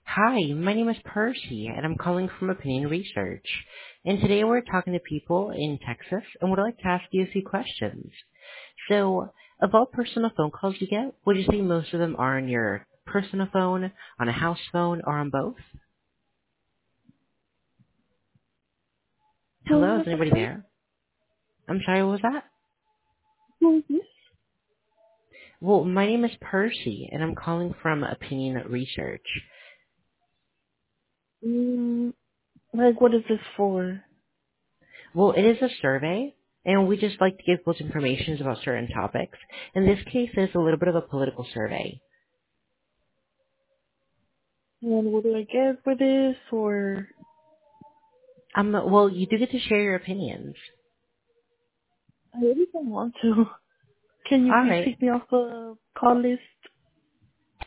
Hi, my name is Percy, and I'm calling from Opinion Research. And today we're talking to people in Texas, and would like to ask you a few questions. So, of all personal phone calls you get, would you say most of them are on your personal phone, on a house phone, or on both? Who Hello, is is this? I'm anybody sorry. there? I'm sorry, what was that? Who is this? Well, my name is Percy, and I'm calling from Opinion Research. Mm, like, what is this for? Well, it is a survey, and we just like to give people's information about certain topics. In this case, it's a little bit of a political survey. And what do I get for this? Or Well, you do get to share your opinions. I really don't want to. Can you All please right. take me off the call list?